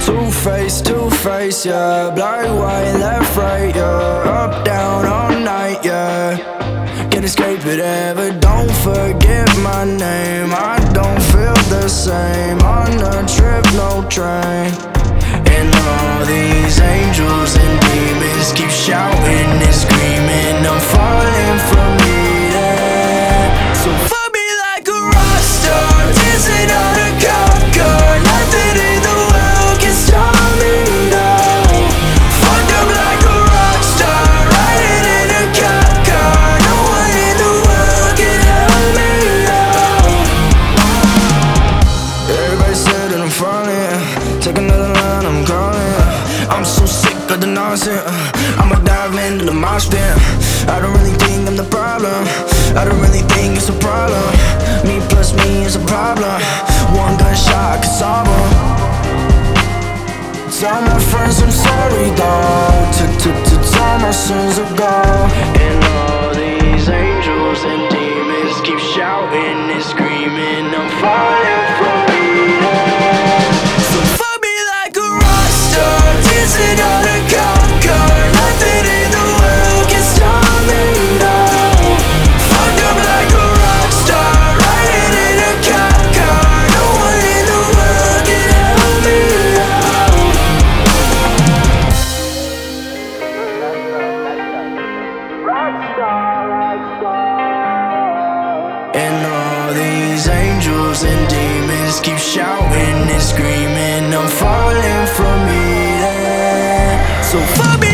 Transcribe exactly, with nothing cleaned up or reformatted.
Two-faced, two-faced, yeah. Black, white, left, right, yeah. Up, down, all night, yeah. Can't escape it ever, don't forget my name. I don't feel the same on a trip, no train. And all these angels and demons keep shouting and screaming, I'm falling from needing. So fuck me like a rock star, dancing on a conquer. Nothing in the world can stop me now. Fucked up like a rock star, riding in a cop car. No one in the world can help me out. Everybody said that I'm falling, take another line, I'm calling. I'm so sick of the nonsense, I'ma dive into the mosh pit. I don't really think I'm the problem, I don't really think it's a problem. Me plus me is a problem, one gunshot can solve them. Tell my friends I'm sorry though, T-t-t-tell my sins are gone. And all these angels and demons keep shouting and screaming, I'm falling from needing. So fuck me like a rock star, dancing on a cop car. Nothing in the world can stop me now. Fucked up like a rock star, riding in a cop car. No one in the world can help me out. And all these angels and demons keep shouting and screaming, I'm falling from eating. So fuck me